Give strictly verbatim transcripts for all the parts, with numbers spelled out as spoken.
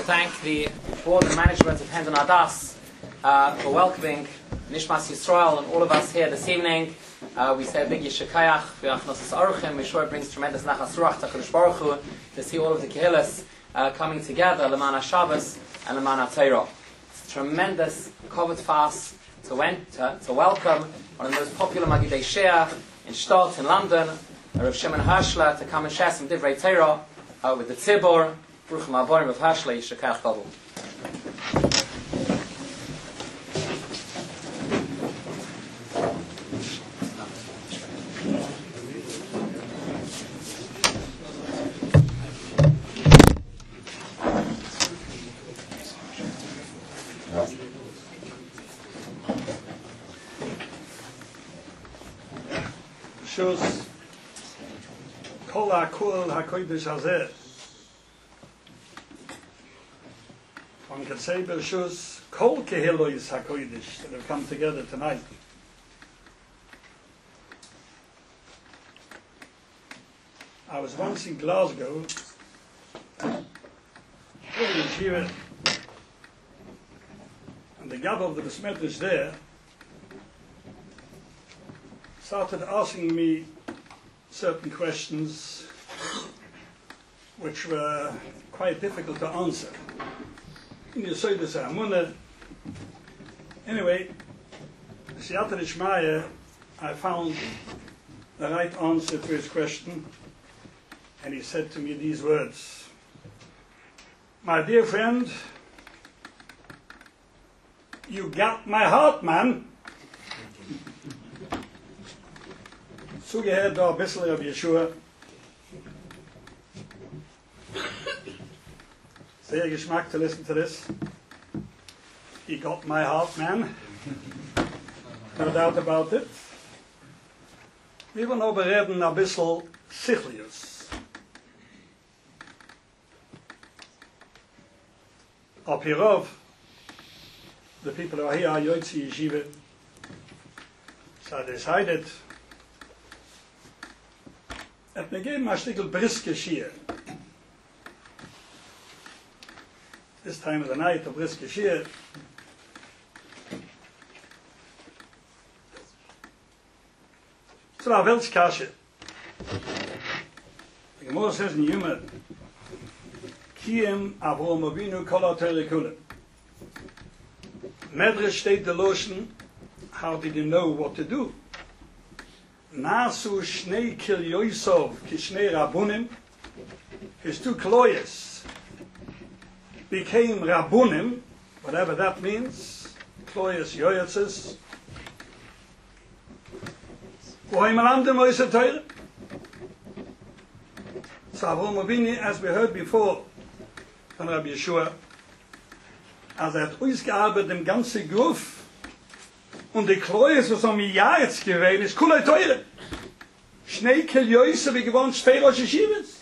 thank the board and management of Hendon Adas uh, for welcoming Nishmas Yisrael and all of us here this evening. Uh, we say a big Yishakayach, V'yachnos Aruchim. We're sure it brings tremendous nachas ruach to Kadosh Baruch Hu to see all of the Kehillas uh, coming together, L'man HaShabbos and L'man HaTorah. It's a tremendous covered fast to, to, to welcome one of the most popular Magidei Shea in Stort in London, Rav Shimon Hershler, to come and share some Divrei Torah uh, with the Tzibor. Bruchim Aborim of Hershler, Yishakayach Tov. Shus Kol HaKol HaKodesh Hazeh. One could say Bershus Kol Kehilois HaKodesh that have come together tonight. I was once in Glasgow, and the Gabba of the Besmetrish there started asking me certain questions which were quite difficult to answer. You say this, anyway, Siyata Ishmael, I found the right answer to his question, and he said to me these words: "My dear friend, you got my heart, man." Zugehört da ein bisschen auf Yeshua. Sehr Geschmack to listen to this. He got my heart, man. No doubt about it. Wir wollen aber reden ein bisschen Sichlius. Up here of, the people who are here are Yoitzi Yeshiva, so they decided et me geben a stickel briske Shir. This time of the night, a briske Shir. So a Welsh kashe. The Gemara says in Yuma, Kiem Avraham Avinu kol ha-Torah kula. Medrash state the lotion, how did he know what to do? Nasu shnei kil Yosef kishnei Rabunim, his two kloyes became Rabunim, whatever that means, kloyes yoyetzes. Wohim alamdem oise Torah. So Avraham Avinu, as we heard before from Rabbi Yeshua, als er hat ausgearbeitet im ganzen Gruf, und die Kloes, was am Jahr jetzt gewesen ist, kulei teure. Schnei kel Yosef, wie gewohnt, Sphäros Yeshivas.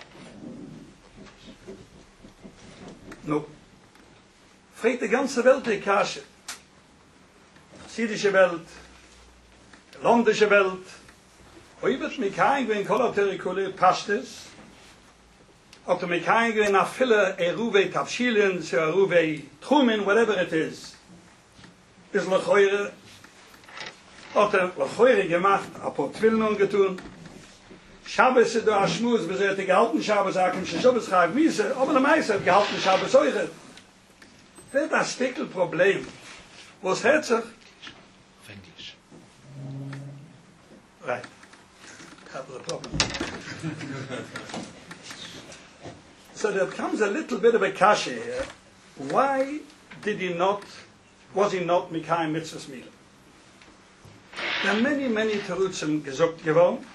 No. Fragt die ganze Welt die Kasche. Syrische Welt, londische Welt, oi wird mich kein gewinn, kolatere kulei, passt es? Ob du mich kein gewinn, nach viele Eruve Tafshilin, so Eruve Trumin, whatever it is. Ist lechoire, hat er lechoire gemacht, a paar Twillen getun. Shabbos ist da a Schmuz, bis er hat gehalten Shabbos, a kem Shabbos schreib miese, aber der Meister hat gehalten Shabbos eure. Das ist ein Stickel Problem. Was hat sich? Auf Englisch. Right. Couple of problems. So there comes a little bit of a kasha here. Why did he not, was he not Mikhaim Mitzvahs Mila? There are many, many Terutzim gesucht geworden.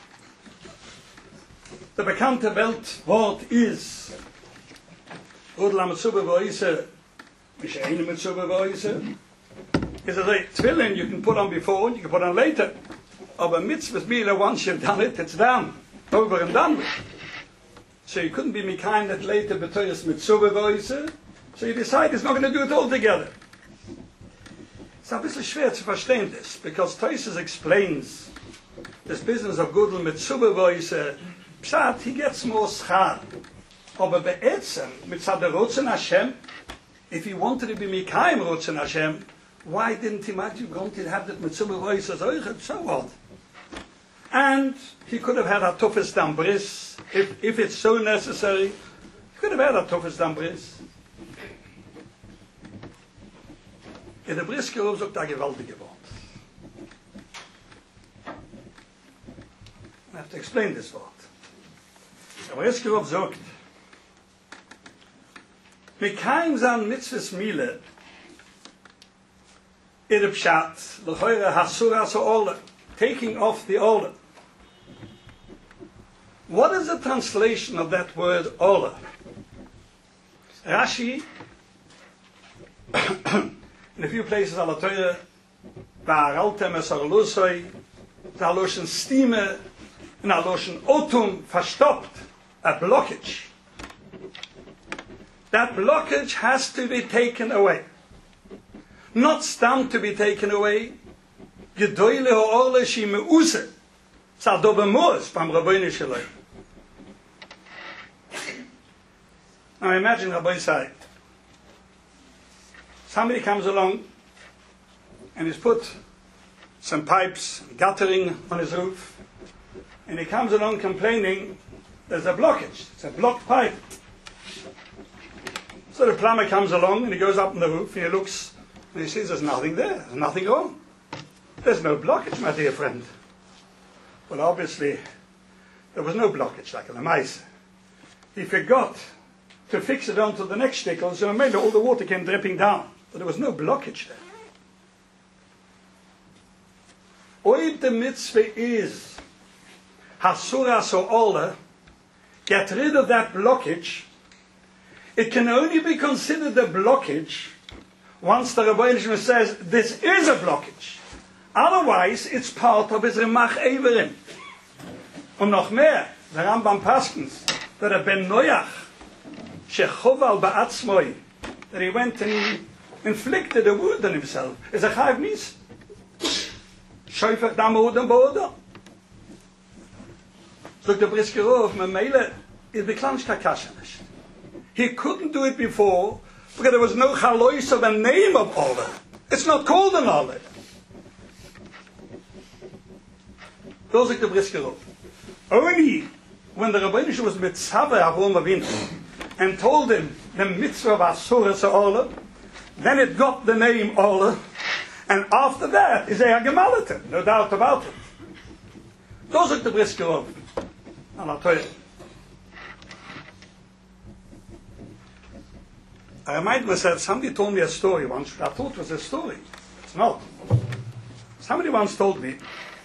Der bekannte Weltwort ist Rudel HaMetzuba V'Oise, Mishayin Metzuba V'Oise. It's a like Tvillin you can put on before, you can put on later. Aber Mitzvahs Mila, once you've done it, it's done. Over and done with. So you couldn't be Mikhaim that later B'Toyas Metzuba V'Oise. So you decide it's not going to do it all together. It's a bisschen schwer to verstehen this, because Toysus explains this business of Gudel Metzuba V'Oise. Pshat, he gets more schar. Aber be'etzem, mit Tzad Rotzen Hashem, if he wanted to be Mikayim Rotzen Hashem, why didn't he might have gone to have that Mitzvah voice as Euchet? So what? And he could have had a toughest dam bris, if, if it's so necessary, he could have had a toughest dam bris. In der Briskerhof sagt er gewaltige Wort. I have to explain this word. Der Briskerhof sagt, Mikayim zan mitzvahs mile, in the pshat, l'choire hasura so taking off the olah. What is the translation of that word olah? Rashi, in a few places, ala Torah, ba'araltem es arlusoi, aloshen stime, and aloshen otum, verstoppt, a blockage. That blockage has to be taken away. Not stam to be taken away. Gedoyle ha'orle shi me'use. Sado b'moz, b'am Rabbeinu shaloi. Now imagine Rabbi say, somebody comes along and he's put some pipes, guttering on his roof, and he comes along complaining there's a blockage, it's a blocked pipe. So the plumber comes along and he goes up on the roof and he looks and he sees there's nothing there, there's nothing wrong. There's no blockage, my dear friend. Well, obviously, there was no blockage like in the mice. He forgot to fix it onto the next stickle, so maybe all the water came dripping down. But there was no blockage there. Oib the mitzvah is hasura so'ola, get rid of that blockage. It can only be considered a blockage once the Rebbeinu Shalom says this is a blockage. Otherwise, it's part of his Remach Everin. Und noch mehr, der Rambam Paskens, that a Ben Noach, shechoval ba'atzmoi, that he went and he inflicted a wound on himself, is a chayav mis. Shoifach dam udam bo'odam. Sagt der Briskerov, me meile, is beklansch kakashanish. He couldn't do it before, because there was no chalois of a name of Allah. It's not called an Allah. Those are the Briskerov. Only when the Rebbeinu Shalom was mitzvah Avraham Avinu and told him the mitzvah of Asura Sa'olah, then it got the name Allah, and after that is a Gemalata, no doubt about it. Those are the Briskerov. And I'll tell you. I remind myself, somebody told me a story once. I thought it was a story. It's not. Somebody once told me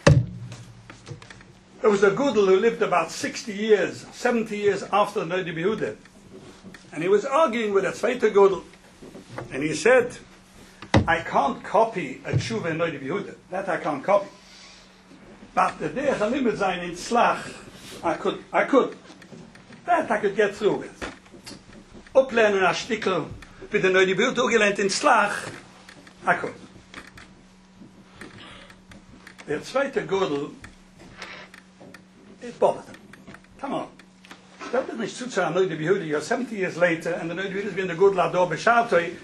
there was a Gudel who lived about sixty years, seventy years after the Noda B'Yehuda. And he was arguing with a Zweite Gudel. And he said, I can't copy a Tshuva in Noda B'Yehuda. That I can't copy. But the Derech HaLimud Zayin in Tzlach, I could, I could. That I could get through with. Oplernen a Stickel with the Noda B'Yehuda ugelernt in Tzlach, I could. Der Zweite Gudel, it bothered him. Come on. That is not true to Noda B'Yehuda. You're seventy years later, and the Noda B'Yehuda has been the good Lador B'Shatoi.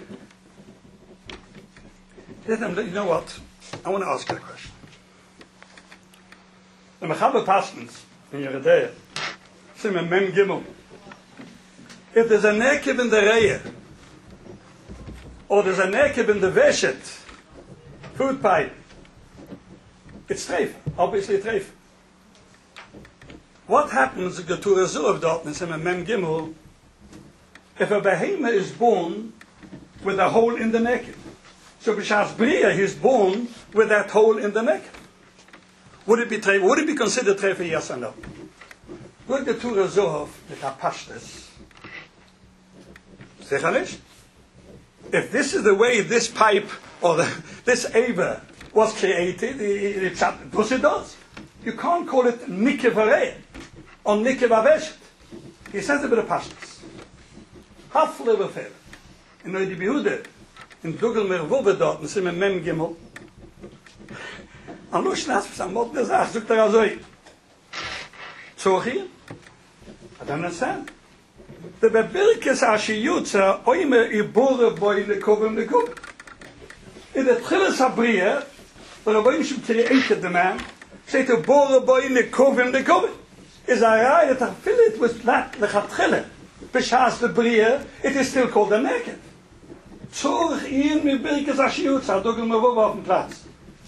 You know what? I want to ask you a question. The Mechaber Paskens, in your day, say me Mem Gimel. If there's a nekib in the Reihe, or there's a nekib in the Veshet, food pipe, it's treif. Obviously treif. What happens to the Torah Zuv dort in Sema Mem Gimel if a behemoth is born with a hole in the neck? So B'Shas Bria, he's born with that hole in the neck. Would it be treif? Would it be considered treif? Yes or no? Would the Torah Zuv with a pashtas? Sicher nicht? If this is the way this pipe or the, this Eber was created, it, it, it, it, it does. You can't call it Nikevareh or Nikevaveshet. He says a bit of pashtas. Half liver fair. In Noda B'Yehuda, in Dugel Mervove dort, in Simen Mem Gimel, an Lushnas, some mod Bezach, sagt er also, Zochi, I don't understand. the bebirkes ashiyutza oime ibore boy the kovim the kov. In the Tchilas Habriya, the Rabbeinu Shem created the man, say to bore boy the kovim the kov. Is a right that I feel it was not the Chatchile. B'shas the Briya, it is still called a naked. Zorg in mit birkes ashiyutza, dogel me vov auf dem Platz.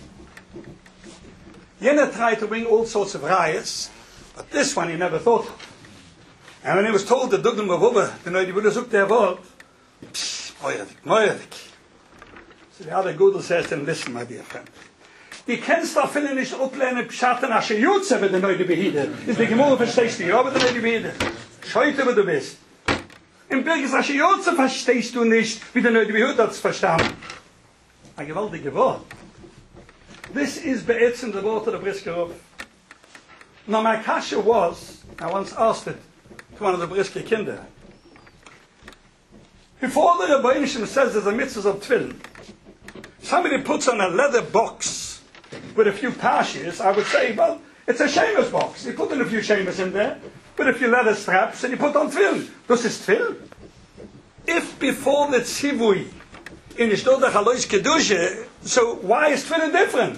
Jenna tried to bring all sorts of riots, but this one he never thought of. And when he was told that Duggan Mavubba, the night he would have looked there, word, psst, moiradik, moiradik. So the other Gudel says to him, listen, my dear friend, die kennst doch viele nicht uplernen Pschatten asche Jutze, wenn der Neute behide. Ist die Gemurre verstehst du, ja, aber der Neute behide. Scheute, wo du bist. Im Birkes asche Jutze verstehst du nicht, wie der Neute behide hat es verstanden. Ein gewaltiger Wort. This is be'etzim the word of the Brisker Rov. Now my kasha was, I once asked it to one of the Brisker kinder. Before the Rebbeinu Shem says there's a mitzvah of tefillin, somebody puts on a leather box with a few parshas, I would say, well, it's a shemus box. You put in a few shemus in there, with a few leather straps, and you put on tefillin. This is tefillin. If before the tzivui, in the Shtodach Halois Kedusha, so why is tefillin different?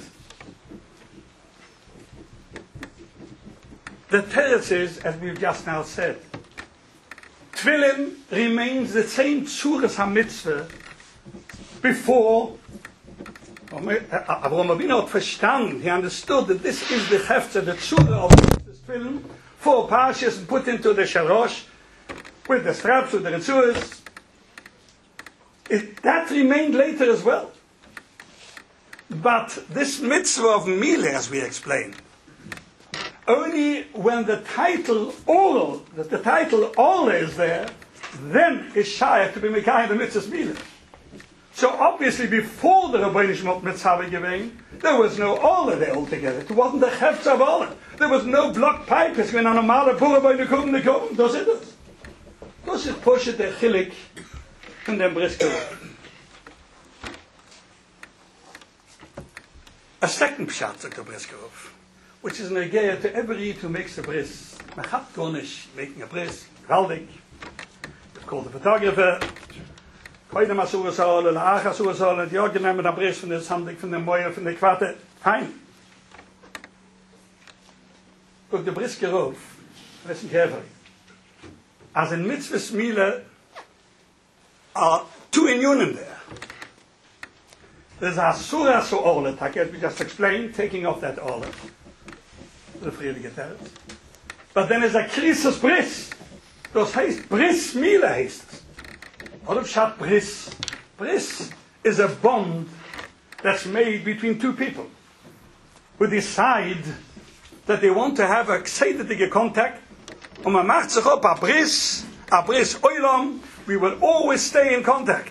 The teretz is, as we've just now said, tefillin remains the same tzuras ha-mitzvah before Avraham Avinu had verstanden, he understood that this is the hefzer, the tzura of the tefillin, four parshas and put into the shalosh, with the straps, with the ritzuras. It, that remained later as well. But this mitzvah of Mile, as we explained, only when the title oral, that the title all is there, then is shy to be Mekayim the mitzvah's Mile. So obviously before the Rebbeinu Shem mitzvah gewein, there was no Ola there altogether. It wasn't the Hefz of Ola. There was no block pipe. It's when on a mala pura by the kum the kum. Does it? Does it push it the chilik from the Brisker Rov? A second pshat of the Brisker Rov, which is an agaya to every Yid who makes a bris. Machat Gonish making a bris, Galdik. It's called the photographer. Koidem asur sal, la ach asur sal, and ja genommen a bris von der Sandik, von der Moyer, von der Quarte. Fein. Look, the Brisker Rov, listen carefully. As in mitzvahs Mile are two in union there. There's a surah so orlet, as we just explained, taking off that orlet. The Friedige Teretz. But then there's a krisis bris. Das heißt bris Mile heißt es. Oder Pshat bris. Bris is a bond that's made between two people who decide that they want to have a gseidetige contact. Und man macht sich up a bris, a bris oilam, we will always stay in contact.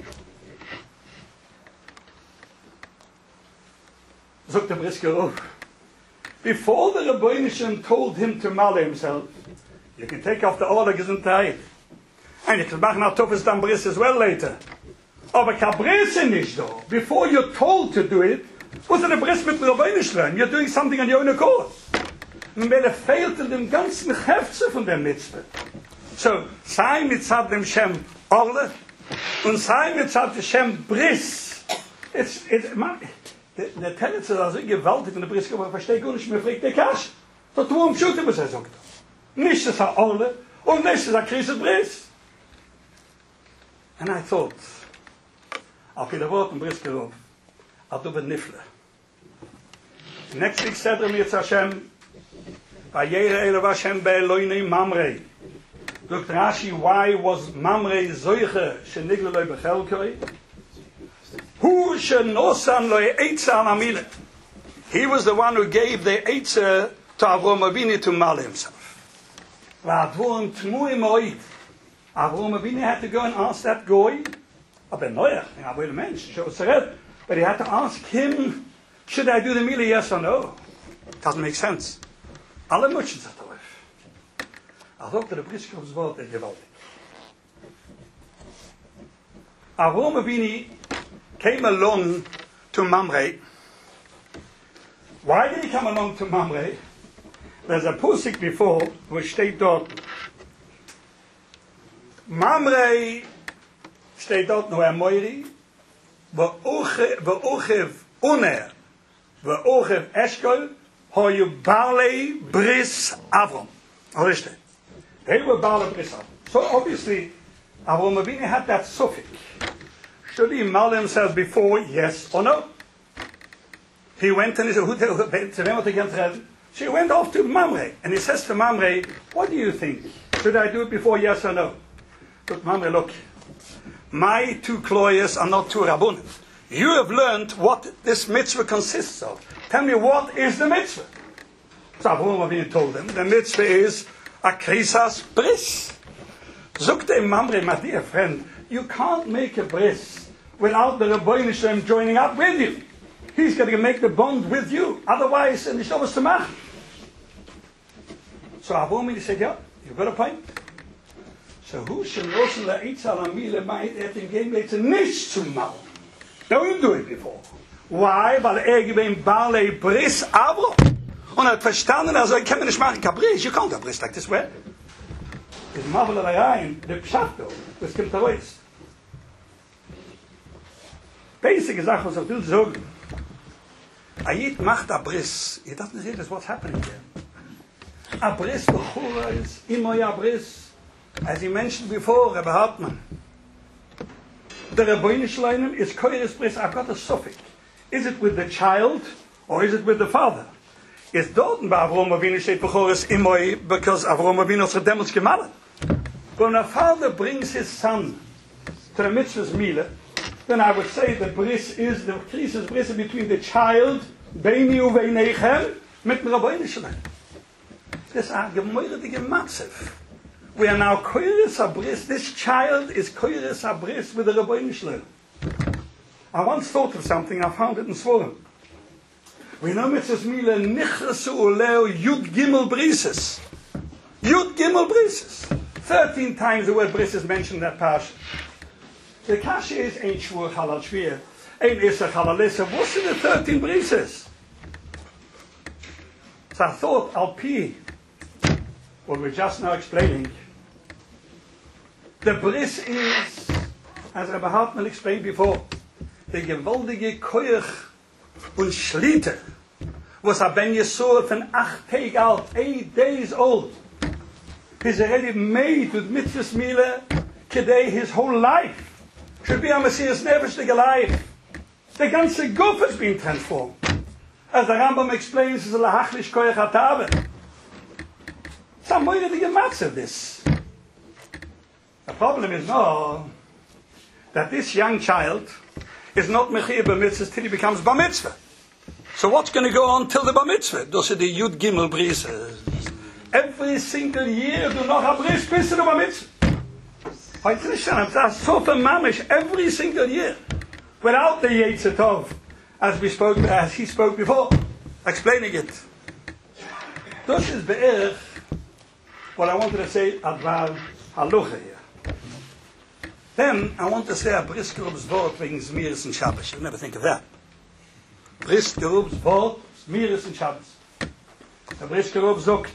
Sagt der Brisker Rov. Before the Rebbeinu Shem told him to male himself, you can take off the order gesundheit. And you can machen a toughest dan bris as well later. Aber ka bris nicht do. Before you're told to do it, was it a bris mit Rebbeinu Shem? You're doing something on your own accord. Und wenn er fehlt in dem ganzen Hefze von der Mitzvah. So, sei mitzad dem Shem Orle, und sei mitzad dem Shem Bris. It's, it's, man, der, der Teretz ist also gewaltig in der Brisker, aber verstehe gar nicht mehr, fragt der Kasch. So, tu um Schute, was er sagt. Nicht das er Orle, und nicht das er Krisis Bris. And I thought, auf jeder Wort in Brisker Rov, I'll do the Nifle. Next week said er mir zu Hashem, Vayera Elav Hashem be'Eloinei Mamrei. Look, Rashi, why was Mamrei zoiche shenigla loy bechelkoi? Hu shenosan loy eitza amile. He was the one who gave the eitza to Avraham Avinu to mal himself. Va'advurim tmui moit. Avraham Avinu had to go and ask that goy, aber neuer, aber mensch, but he had to ask him, should I do the mila, yes or no? Doesn't make sense. Alle Mutschen sagt er auf. Er sagt der Brisker Rov's Wort ist gewaltig. Avraham Avinu came along to Mamre. Why did he come along to Mamre? There's a pusik before, which steht dort, Mamre steht dort nur ein Moiri, Ve'ochev Uner, Ve'ochev Eshkol, Hoyu Balei Bris Avram. Richtig. They were Balei Bris Avram. So obviously, Avram Avinu had that suffix. Should he mal himself before, yes or no? He went and he said, who to She went off to Mamre, and he says to Mamre, what do you think? Should I do it before, yes or no? But Mamre, look, my two kloyes are not two rabbunim. You have learned what this mitzvah consists of. Tell me, what is the mitzvah? So Avraham Avinu told him, the mitzvah is a krisas bris. Zukte Mamre, my dear friend, you can't make a bris without the Rebbeinu Shem joining up with you. He's going to make the bond with you. Otherwise, and it's not to machen. So Avraham Avinu said, yeah, you've got a point. So who should listen to Eitzal Amile might at him game it's nicht zu machen. Now you do it before. Why? Weil er gewinnt Balei Bris Avro. Und er hat verstanden, also ich kann mir nicht machen, Kabris, you can't have Bris like this way. It's Mavelerei rein, der Pschato, das kommt da raus. Basic Sache, was ich will sagen. Ayit macht a Bris. You don't see this, what's happening there. A Bris, the Chura is immer a Bris. As he mentioned before, Rebbe Hartman, the Rebbeinu Shleinem is koyres bris. I've got a suffix. Is it with the child or is it with the father? Is dort bei Avraham Avinu steht bechores imoi because Avraham Avinu has gedemmels gemalet. When a father brings his son to the mitzvah's mile, then I would say the bris is the krisis bris between the child beini uveinechem mit the Rebbeinu Shleinem. This is a gemoiredige matzev. We are now koyres abris. This child is koyres abris with the Rebbeinu Shleim. I once thought of something. I found it in Svarim. We know mitzvahs mile nichrasu uleo yud gimel brises. Yud gimel brises. Thirteen times the word bris is mentioned in that parsha. The kasha is ein shvur halal shvir, ein iser halal iser. What's in the thirteen brises? So I thought, al pi, what we're just now explaining. The bris is, as Rebbe Hartman explained before, the gewaltige Koyach und Schlitte, was a Ben Yesur von acht Tag alt, eight days old. He's already made with mitzvahs mile today his whole life. Should be a Messias Neverstige life. The ganze Guf has been transformed. As the Rambam explains, it's a lahachlish Koyach hatave. It's a moiredige matzah, this. The problem is no, that this young child is not mechir b'mitzvah till he becomes bar mitzvah. So what's going to go on till the bar mitzvah? Those are the Yud Gimel brises. Every single year do noch a bris bis to the bar mitzvah. Heute nicht schon, that's so for mamish every single year, without the Yetzer Tov, as we spoke, as he spoke before, explaining it. This is be'er what I wanted to say advar halucha here. Then I want to say a bris gerub's wort wegen Zmiris and Shabbos. You'll never think of that. Bris gerub's wort, Zmiris and Shabbos. The bris gerub sagt,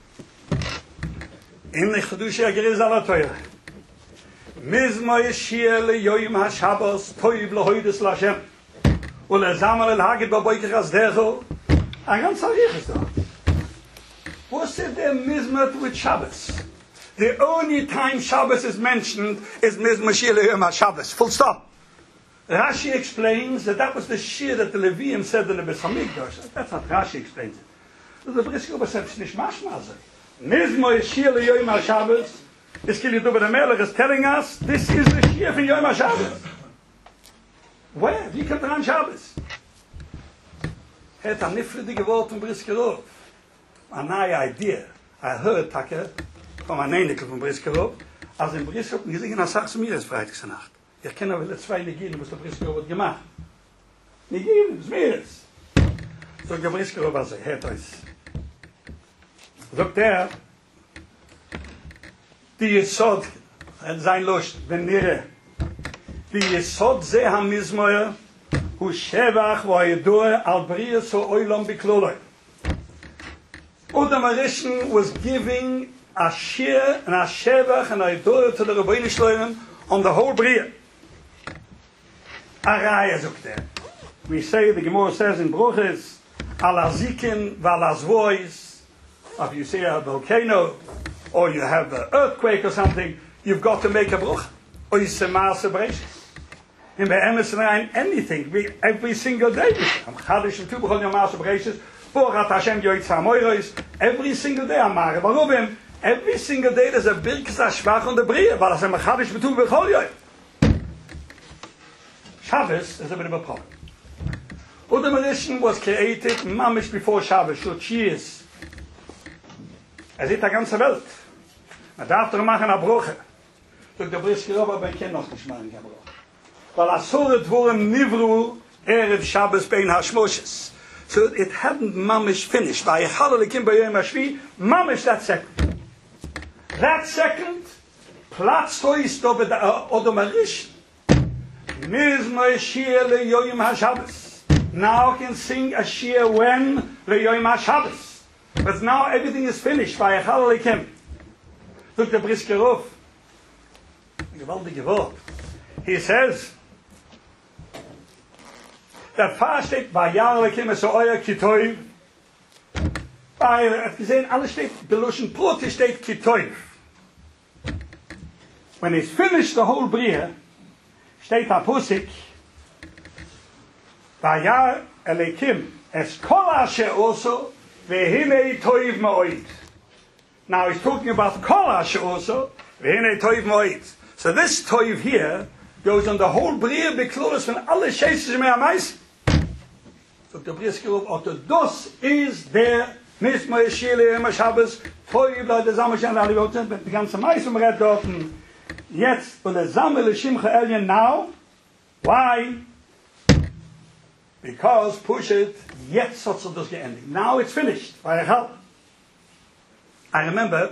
in the Chedush HaGeriz ala Torah, Mizmo yeshir le yoyim ha-Shabbos, toiv lehoides l'Hashem, ulezamer el-hagid ba-boikach azdecho. A ganz arich ist dort. What's it there Mizmot with Shabbos? The only time Shabbos is mentioned is Mizmo yeshir le yoyim ha-Shabbos. Full stop. Rashi explains that that was the shir that the Leviim said in the Beis Hamikdash. That's not Rashi explains it. The bris gerub said it's nicht mashma zeh. Mizmo yeshir le yoyim ha-Shabbos. This Kili Duber the Melech is telling us this is the Shir from Yom HaShabbos. Where? Wie kommt er an Shabbos? Het a nifride gewort von Bris Gerub. A neue idea. I heard, Take, from a Neineke von Bris Gerub, als in Bris Gerub, wir singen a Sach zu mir ist Freitagsnacht. Ich kenne aber zwei Neginen, was der Bris Gerub hat gemacht. Neginen, es mir ist. So der Bris Gerub, also, hört euch. Sagt er, die Yesod, sein Lust, wenn nire, die Yesod ze ha-mizmoyer, hu shevach vo ha-yedoe al briya so oilam bikloloi. Udam Arishan was giving a shir and a shevach and a door to the Rabbeinu Shloim on the whole Bria. A raya zok there. We say, the Gemara says in Bruches, ala zikin vala zvois. If you see a volcano, or you have an earthquake or something, you've got to make a bruch. Or you say maase breishis. In the Emerson Rhein, anything, we, every single day. Every single day, every single day there's a birkes ashvach on the brie, but as a machadish betu b'chol yoy. Shabbos is a bit of a problem. Udam Rishon was created mamish before Shabbos, so cheers. Er sieht die ganze Welt. Man darf doch machen a Bruche. Durch der Brisker aber bei kein noch nicht machen a Bruche. Weil Asoret wurden Nivru Erev Shabbos Bein Hashmoshes. So it hadn't mamish finished. By Halalekim B'Yom Hashvi, mamish that second. That second, Platz hoist over the Odom Rishon. Mizmor Shir LeYom HaShabbos. Now I can sing a Shir when LeYom HaShabbos. But now everything is finished. By Halalekim. Look the Brisker Rov. Gewaltige Wort. He says, that fast steht bei Jahrekim so euer Kitoiv. Bei, er hat gesehen, alles steht, Beluschen Prote steht Kitoiv. When he's finished the whole Bria, steht a Pusik, bei Jahrekim, es kol asher also, vehinei toiv ma'oid. Now he's talking about kol asher also, vehinei toiv ma'oid. So this toiv here goes on the whole Bria Beklurus when alle Sheishes me amais. So the Brisker Rov, Otto dos is there, Mizmor Shir LeYom HaShabbos, toiv la de Zamashan alle Woten, but the ganze Mais um Red dorten. Jetzt, und der Zammel Shimcha Elyon now. Why? Because push it, jetzt hat es das geendigt. Now it's finished. By help. I remember,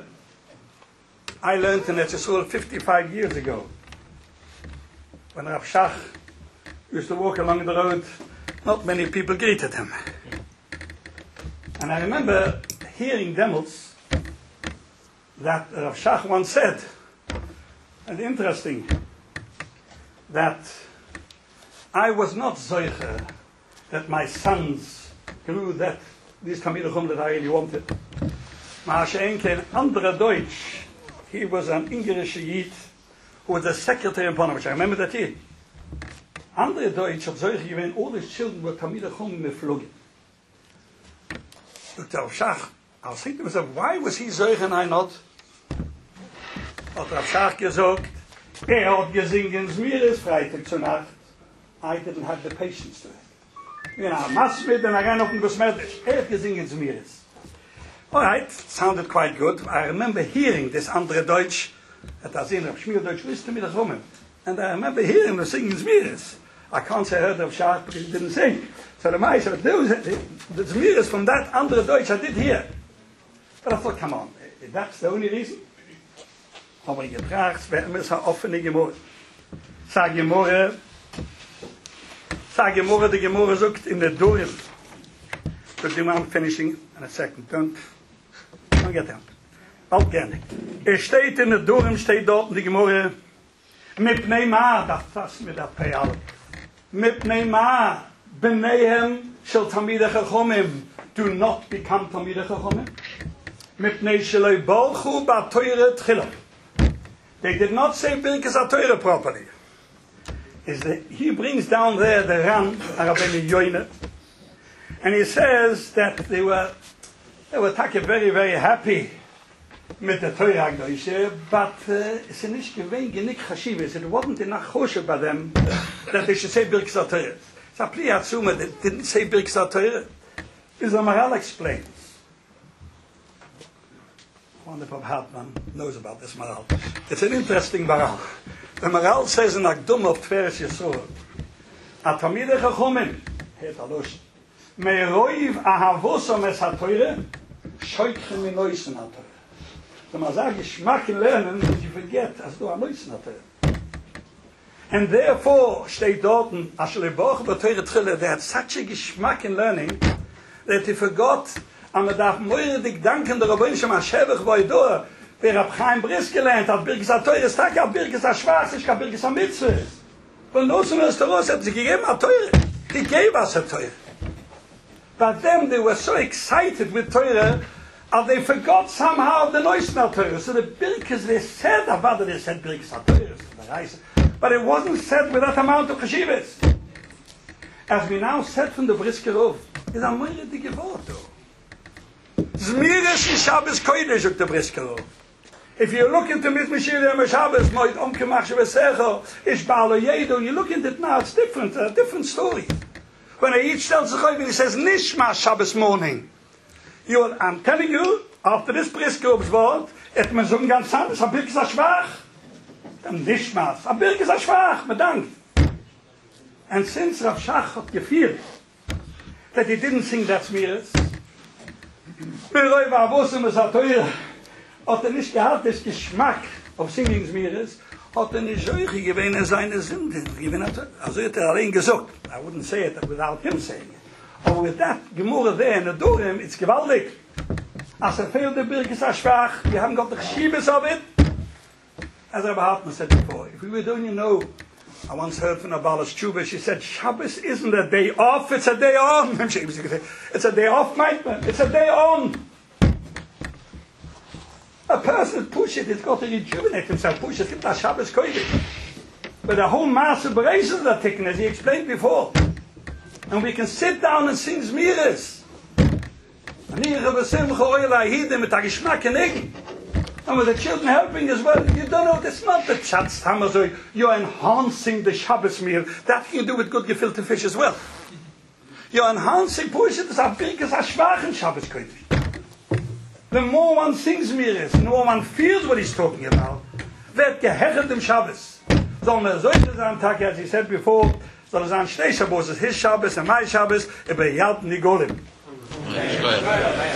I learned in Etzisol fifty-five years ago, when Rav Shach used to walk along the road, not many people greeted him. And I remember hearing demos that Rav Shach once said, and interesting, that I was not zoiche that my sons grew that, these Tamidachum that I really wanted. Maar Sheenke in andere Deutsch, he was an English Yid who was a secretary in Ponevezh. I remember that year. Andere Deutsch of solche gewesen, all his children were Tamidachum meflogen. Looked at Rav Shach. I was thinking to myself, why was he solche and I not? Hat Rav Shach gesagt, er hat gesingen Zmiris Freitag zur Nacht. I didn't have the patience to it. You know, Masmid and I ran up in Besmedish. Er hat gesingen Zmiris. All right, sounded quite good. I remember hearing this andere Deutsch, at Azin Rav Shmuel Deutsch, wist mir das rummen. And I remember hearing him singing Zmiris. I can't say I heard Rav Shach because he didn't sing. So the Mai said, those, the Zmiris from that andere Deutsch I did hear. But I thought, come on, that's the only reason. Aber getracht, werden wir so offene Gemorre. Sag Gemorre, sag Gemorre, die Gemorre sucht in der Dorim. So I'm finishing in a second. Don't, don't get down. Bald gerne. Er steht in der Dorim, steht dort in die Gemorre. Mit Neymar, das fasst mir das Payal. Mit Neymar, Benehem shel Tamidei Chachomim. Do not become Tamidei Chachomim. Mit Nei sheloi bolchu ba'toyre tchila. They did not say Birkas HaTorah properly. Is the, he brings down there the Ran, Rabbeinu Yoine, and he says that they were they were very, very happy with the Torah Agdoishe, but it's uh, nicht gewinn, genick Chashivis. It wasn't enough choshe by them that they should say Birkas HaTorah. So Pli Hatzuma, they didn't say Birkas HaTorah. As the Maharal explains. I wonder if Hartman knows about this Maharal. It's an interesting Maharal. The Maharal says in Akdum of Tveres Yisroel, Atamidei Chachomim, het alosh, me'roiv ahavosom es HaTorah, shoykchem in oisen HaTorah. So man sagt, Geschmack in Lernen, that you forget, as du an oisen HaTorah. And therefore, steht dort, Ashle Boch b'Torah Tchila, they had such a Geschmack in learning, that he forgot, and man darf moire dik danken der Rabbeinu Shem HaShevach V'Oidor, wer hab kein Briss gelernt hat, Birkes a teures Tag, ja, Birkes a schwarz, ich kann Birkes a Mitzvah. Von Nussen aus der Ross hat sie gegeben a teure. Die gave us a teure. But them, they were so excited with Torah, and they forgot somehow the Neusner Torah. So the Birkes, they said about it, they said Birkes a Torah. But it wasn't said with that amount of Cheshivas. As we now said from the Briskerov, is a more dicke Wort. Zmiris is Shabbos Kodesh of the Briskerov. If you look into Mishmashir and Shabbos, Moed Omkemach Shevesecho, Ish Baalo Yedo, you look into it now, it's different, a different story. When he each tells the Choyvin, he says, Nishma Shabbos morning. You, I'm telling you, after this Briskerov's word, et me so ganz anders, a Birkes a Schwach. Dann Nishmas, a Birkes a Schwach, bedankt. And since Rav Shach had gefeared that he didn't sing that Zmiris, Beroi war Wosem es a teure, hat er nicht gehabt das Geschmack auf singing Zmiris, hat er nicht solche gewähne seine Sünde. Also hat er allein gesagt. I wouldn't say it without him saying it. Aber with that Gemurre there in the Durem, it's gewaltig. Als er fehlt der Birkes a Schwach, wir haben got the Cheshivas of it. As Rabbi Hartman said before, if we were doing, you know, I once heard from Abbalas Tshuva, she said, Shabbos isn't a day off, it's a day on. It's a day off, mate. It's a day on. A person push it, it's got to rejuvenate himself. Push it, it's a Shabbos Kodesh. But the whole mass of braces are taken, as he explained before. And we can sit down and sing Zmiris. And here we sing Choyla Hidem with a Geschmack and Egg. And with the children helping as well. You don't know, it's not the Chatz Tamazoy. You're enhancing the Shabbos meal. That you do with good gefilte fish as well. You're enhancing, push it, it's a big, it's a schwachen Shabbos Kodesh. The more one sings Miris, the more one feels what he's talking about, wird gehechert im Shabbos. Soll man solche sein Tag, as he said before, soll er sein Shtei Shabbos, his Shabbos and my Shabbos, über Yad Nigolim.